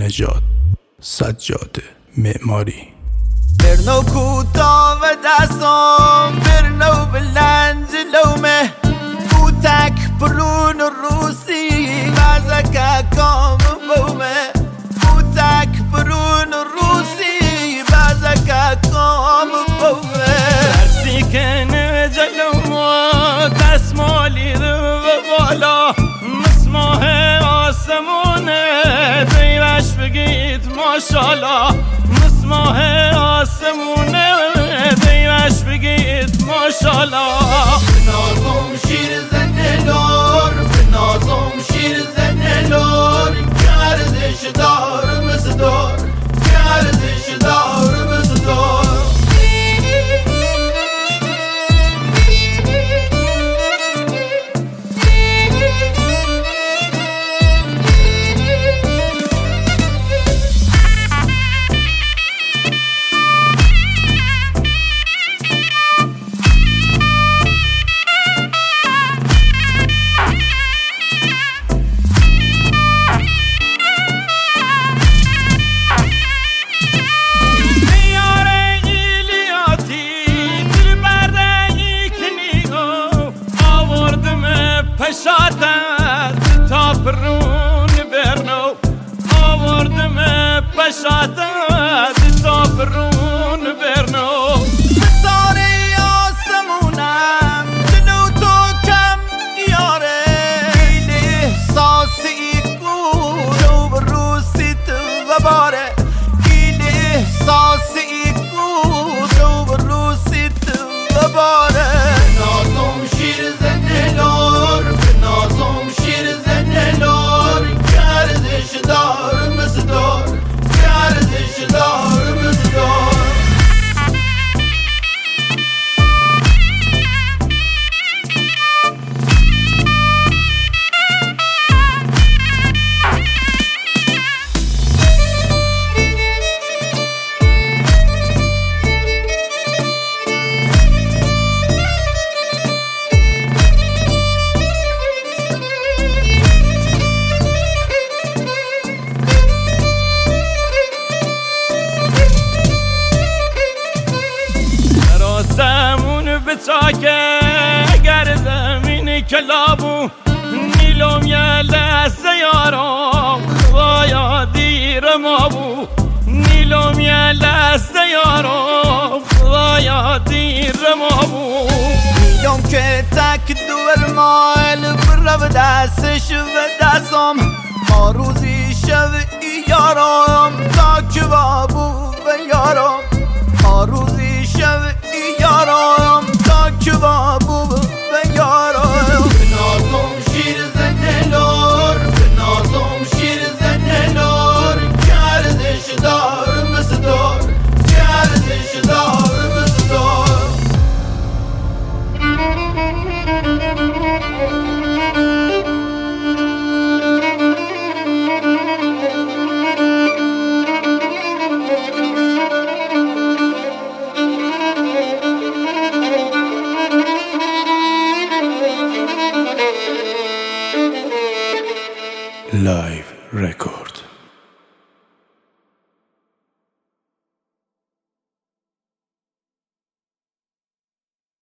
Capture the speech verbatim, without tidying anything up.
نجات سجاده معماری. برنو کوتا و دستام برنو بلنج لومه کوتک پرون روسی بزک کام بومه کوتک پرون روسی بزک کام بومه درسی کنه جلو ما دستمالی رو بالا مسماه آسمونه بیوش بگید ماشالله مسماه آسمونه بیوش بگید ماشالله. بنازم شیر زنه لار بنازم شیر زنه لار گردش دار مصدار گردش دار مصدار. پشاتت تا پرون برنو آوردم پشاتت تا پرون برنو ستاره آسمونم جلو تو کم یاره ایل احساسی بود رو بروسیت و باره ایل احساسی بود رو بروسیت و باره. نازم شیر زنه لار نازم شیر زنه لار گردش دار مصدار گردش دار مصدار. بچاکه اگر زمین کلابو نیلوم یه لحظه یارم خدایا دیر ما بو نیلوم یه لحظه یارم خدایا دیر ما بو نیلوم که تک دور مایل برو دستش و دستم آروزی شو یارم تا که بابو و یارم آروزی شو یارم که بابو و یارم. بنازم شیر زنه لار بنازم شیر زنه لار گردش دار مصدار گردش دار مصدار. Live Record.